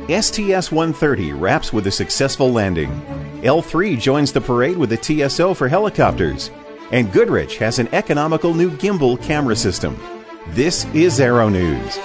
STS-130 wraps with a successful landing. L3 joins the parade with a TSO for helicopters. And Goodrich has an economical new gimbal camera system. This is Aero News.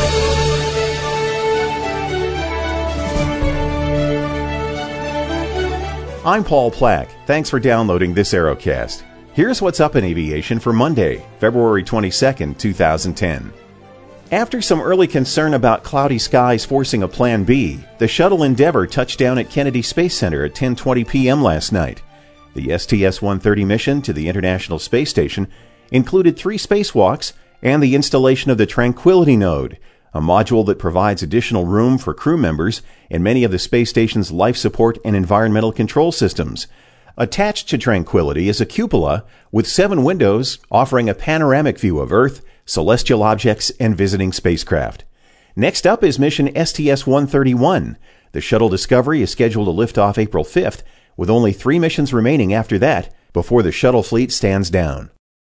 I'm Paul Plack. Thanks for downloading this Aerocast. Here's what's up in aviation for Monday, February 22nd, 2010. After some early concern about cloudy skies forcing a Plan B, the Shuttle Endeavour touched down at Kennedy Space Center at 10:20 p.m. last night. The STS-130 mission to the International Space Station included 3 spacewalks and the installation of the Tranquility Node, a module that provides additional room for crew members and many of the space station's life support and environmental control systems. Attached to Tranquility is a cupola with 7 windows offering a panoramic view of Earth, celestial objects, and visiting spacecraft. Next up is mission STS-131. The Shuttle Discovery is scheduled to lift off April 5th, with only 3 missions remaining after that before the shuttle fleet stands down.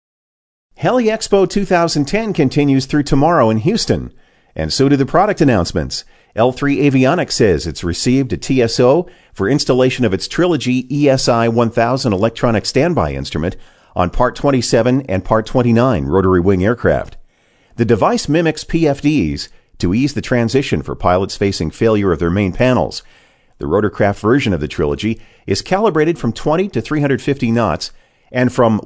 Heli Expo 2010 continues through tomorrow in Houston, and so do the product announcements. L3 Avionics says it's received a TSO for installation of its Trilogy ESI 1000 electronic standby instrument on Part 27 and Part 29 rotary wing aircraft. The device mimics PFDs to ease the transition for pilots facing failure of their main panels. The rotorcraft version of the Trilogy is calibrated from 20 to 350 knots and from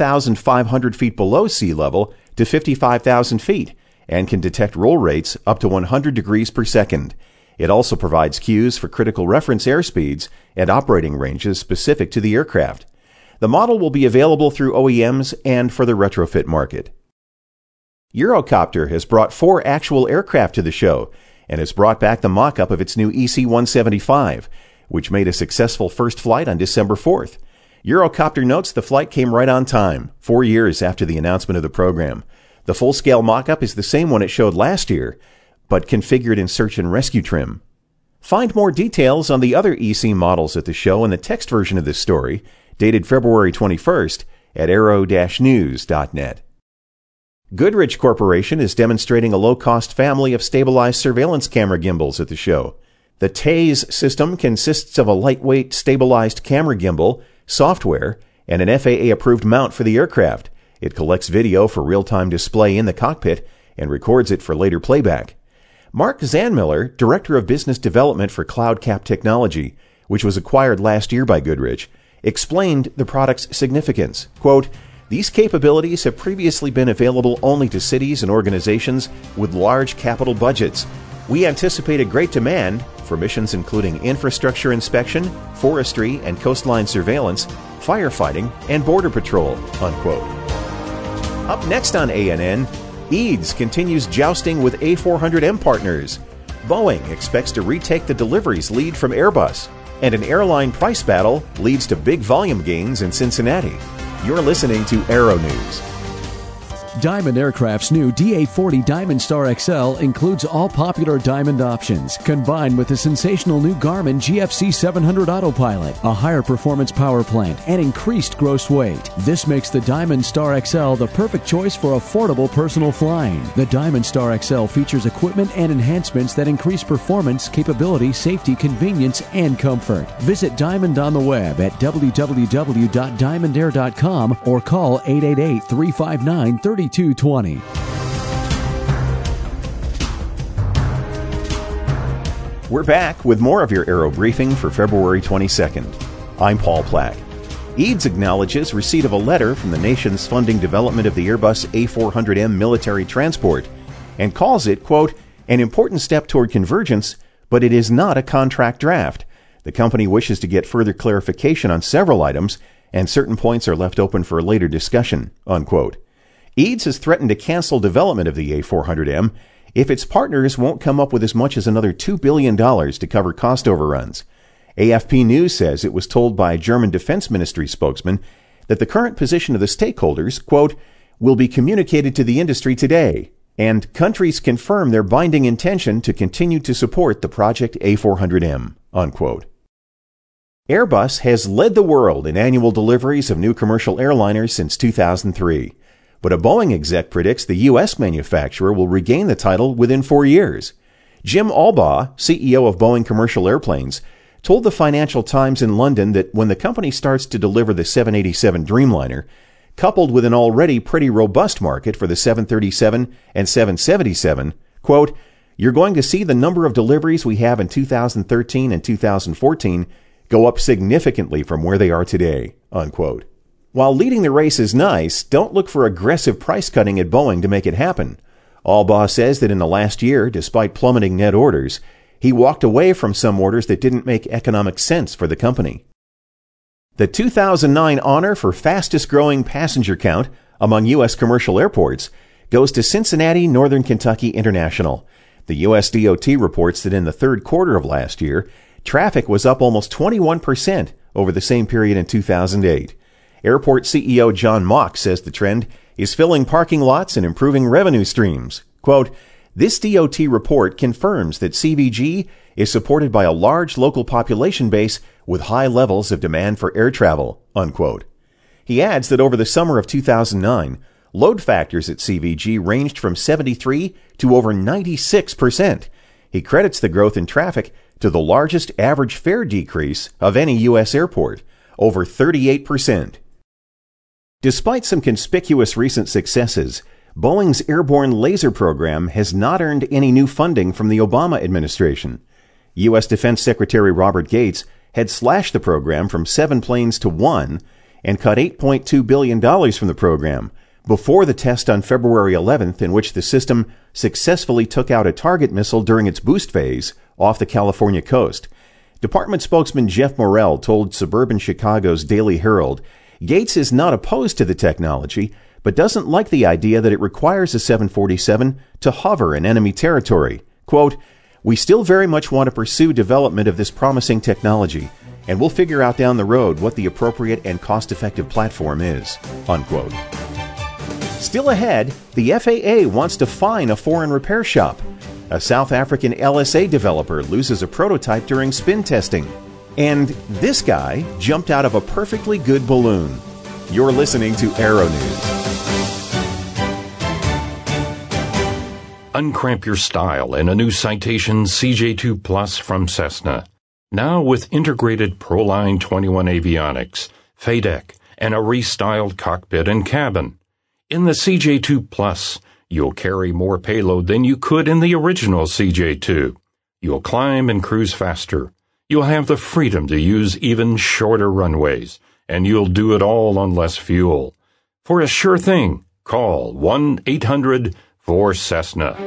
1,500 feet below sea level to 55,000 feet, and can detect roll rates up to 100 degrees per second. It also provides cues for critical reference airspeeds and operating ranges specific to the aircraft. The model will be available through OEMs and for the retrofit market. Eurocopter has brought 4 actual aircraft to the show and has brought back the mock-up of its new EC-175, which made a successful first flight on December 4th. Eurocopter notes the flight came right on time, 4 years after the announcement of the program. The full-scale mock-up is the same one it showed last year, but configured in search and rescue trim. Find more details on the other EC models at the show in the text version of this story, dated February 21st, at aero-news.net. Goodrich Corporation is demonstrating a low-cost family of stabilized surveillance camera gimbals at the show. The TASE system consists of a lightweight, stabilized camera gimbal, software, and an FAA-approved mount for the aircraft. It collects video for real-time display in the cockpit and records it for later playback. Mark Zanmiller, Director of Business Development for CloudCap Technology, which was acquired last year by Goodrich, explained the product's significance. Quote, "These capabilities have previously been available only to cities and organizations with large capital budgets. We anticipate a great demand for missions including infrastructure inspection, forestry and coastline surveillance, firefighting, and border patrol." Unquote. Up next on ANN, EADS continues jousting with A400M partners. Boeing expects to retake the deliveries lead from Airbus, and an airline price battle leads to big volume gains in Cincinnati. You're listening to Aero News. Diamond Aircraft's new DA-40 Diamond Star XL includes all popular Diamond options, combined with the sensational new Garmin GFC 700 Autopilot, a higher performance power plant, and increased gross weight. This makes the Diamond Star XL the perfect choice for affordable personal flying. The Diamond Star XL features equipment and enhancements that increase performance, capability, safety, convenience, and comfort. Visit Diamond on the web at www.diamondair.com or call 888-359-3220. We're back with more of your Aero Briefing for February 22nd. I'm Paul Plack. EADS acknowledges receipt of a letter from the nation's funding development of the Airbus A400M military transport and calls it, quote, "an important step toward convergence, but it is not a contract draft. The company wishes to get further clarification on several items, and certain points are left open for later discussion," unquote. EADS has threatened to cancel development of the A400M if its partners won't come up with as much as another $2 billion to cover cost overruns. AFP News says it was told by a German Defense Ministry spokesman that the current position of the stakeholders, quote, "will be communicated to the industry today, and countries confirm their binding intention to continue to support the Project A400M," unquote. Airbus has led the world in annual deliveries of new commercial airliners since 2003. But a Boeing exec predicts the U.S. manufacturer will regain the title within 4 years. Jim Albaugh, CEO of Boeing Commercial Airplanes, told the Financial Times in London that when the company starts to deliver the 787 Dreamliner, coupled with an already pretty robust market for the 737 and 777, quote, "You're going to see the number of deliveries we have in 2013 and 2014 go up significantly from where they are today," unquote. While leading the race is nice, don't look for aggressive price cutting at Boeing to make it happen. Albaugh says that in the last year, despite plummeting net orders, he walked away from some orders that didn't make economic sense for the company. The 2009 honor for fastest growing passenger count among U.S. commercial airports goes to Cincinnati Northern Kentucky International. The U.S. DOT reports that in the third quarter of last year, traffic was up almost 21% over the same period in 2008. Airport CEO John Mock says the trend is filling parking lots and improving revenue streams. Quote, "This DOT report confirms that CVG is supported by a large local population base with high levels of demand for air travel," unquote. He adds that over the summer of 2009, load factors at CVG ranged from 73 to over 96%. He credits the growth in traffic to the largest average fare decrease of any U.S. airport, over 38%. Despite some conspicuous recent successes, Boeing's airborne laser program has not earned any new funding from the Obama administration. U.S. Defense Secretary Robert Gates had slashed the program from 7 planes to 1 and cut $8.2 billion from the program before the test on February 11th, in which the system successfully took out a target missile during its boost phase off the California coast. Department spokesman Jeff Morrell told suburban Chicago's Daily Herald Gates is not opposed to the technology, but doesn't like the idea that it requires a 747 to hover in enemy territory. Quote, "We still very much want to pursue development of this promising technology, and we'll figure out down the road what the appropriate and cost-effective platform is," unquote. Still ahead, the FAA wants to fine a foreign repair shop. A South African LSA developer loses a prototype during spin testing. And this guy jumped out of a perfectly good balloon. You're listening to Aero News. Uncramp your style in a new Citation CJ2 Plus from Cessna. Now with integrated Proline 21 avionics, FADEC, and a restyled cockpit and cabin. In the CJ2 Plus, you'll carry more payload than you could in the original CJ2. You'll climb and cruise faster. You'll have the freedom to use even shorter runways, and you'll do it all on less fuel. For a sure thing, call 1-800-4CESSNA.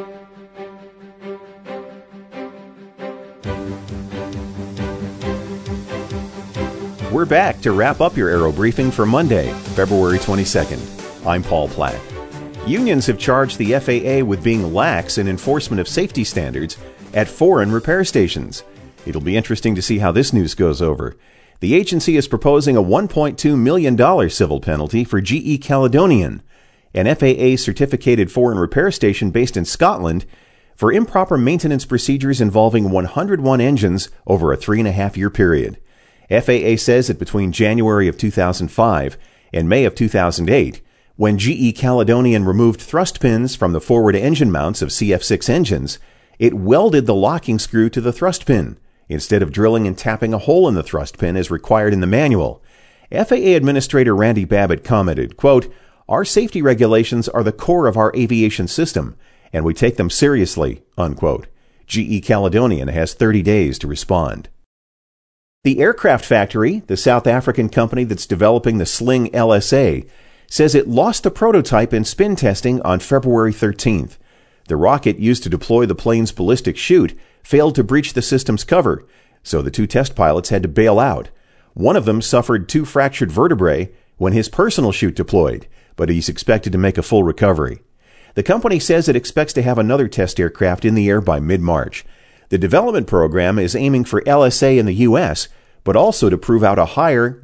We're back to wrap up your Aero Briefing for Monday, February 22nd. I'm Paul Platt. Unions have charged the FAA with being lax in enforcement of safety standards at foreign repair stations. It'll be interesting to see how this news goes over. The agency is proposing a $1.2 million civil penalty for GE Caledonian, an FAA-certificated foreign repair station based in Scotland, for improper maintenance procedures involving 101 engines over a 3.5-year period. FAA says that between January of 2005 and May of 2008, when GE Caledonian removed thrust pins from the forward engine mounts of CF6 engines, it welded the locking screw to the thrust pin, instead of drilling and tapping a hole in the thrust pin as required in the manual. FAA Administrator Randy Babbitt commented, quote, "Our safety regulations are the core of our aviation system, and we take them seriously," unquote. GE Caledonian has 30 days to respond. The Aircraft Factory, the South African company that's developing the Sling LSA, says it lost the prototype in spin testing on February 13th. The rocket used to deploy the plane's ballistic chute failed to breach the system's cover, so the 2 test pilots had to bail out. One of them suffered 2 fractured vertebrae when his personal chute deployed, but he's expected to make a full recovery. The company says it expects to have another test aircraft in the air by mid-March. The development program is aiming for LSA in the U.S., but also to prove out a higher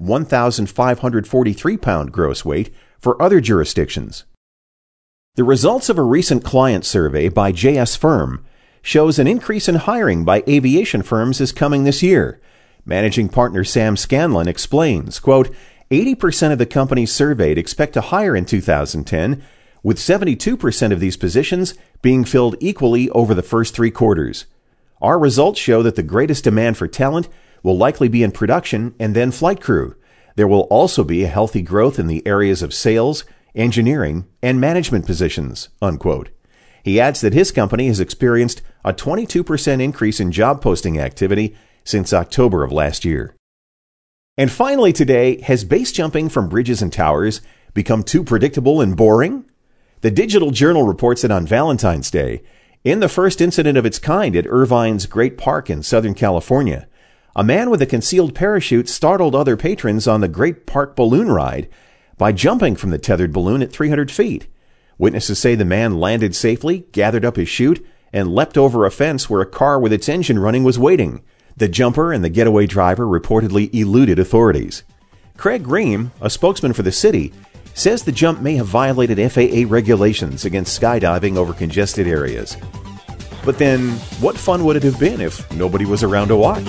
1,543-pound gross weight for other jurisdictions. The results of a recent client survey by JS Firm shows an increase in hiring by aviation firms is coming this year. Managing partner Sam Scanlon explains, quote, 80% of the companies surveyed expect to hire in 2010, with 72% of these positions being filled equally over the first 3 quarters. Our results show that the greatest demand for talent will likely be in production and then flight crew. There will also be a healthy growth in the areas of sales, engineering, and management positions," unquote. He adds that his company has experienced a 22% increase in job posting activity since October of last year. And finally today, has base jumping from bridges and towers become too predictable and boring? The Digital Journal reports that on Valentine's Day, in the first incident of its kind at Irvine's Great Park in Southern California, a man with a concealed parachute startled other patrons on the Great Park balloon ride by jumping from the tethered balloon at 300 feet. Witnesses say the man landed safely, gathered up his chute, and leapt over a fence where a car with its engine running was waiting. The jumper and the getaway driver reportedly eluded authorities. Craig Ream, a spokesman for the city, says the jump may have violated FAA regulations against skydiving over congested areas. But then, what fun would it have been if nobody was around to watch?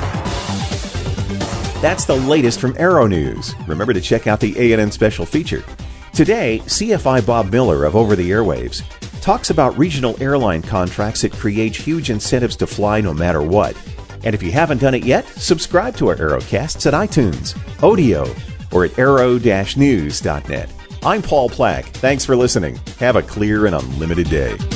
That's the latest from Aero News. Remember to check out the A&N special feature. Today, CFI Bob Miller of Over the Airwaves talks about regional airline contracts that create huge incentives to fly no matter what. And if you haven't done it yet, subscribe to our Aerocasts at iTunes, Odeo, or at aero-news.net. I'm Paul Plack. Thanks for listening. Have a clear and unlimited day.